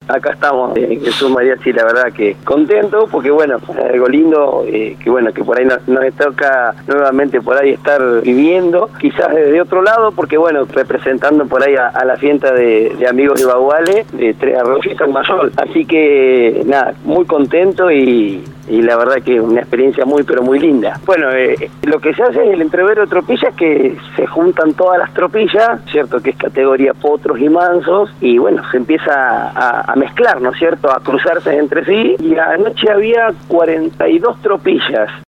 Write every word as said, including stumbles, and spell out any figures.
Acá estamos en Jesús María, sí, la verdad que contento, porque bueno, algo lindo, eh, que bueno, que por ahí nos, nos toca nuevamente por ahí estar viviendo, quizás desde otro lado, porque bueno, representando por ahí a, a la fiesta de, de amigos de Baguales, de Tres Arroyos y San Mayol. Así que nada, muy contento y... y la verdad que es una experiencia muy pero muy linda. Bueno, eh, lo que se hace en el entrevero de tropillas es que se juntan todas las tropillas, ¿cierto? Que es categoría potros y mansos, y bueno, se empieza a, a mezclar, ¿no es cierto? A cruzarse entre sí, y anoche había cuarenta y dos tropillas.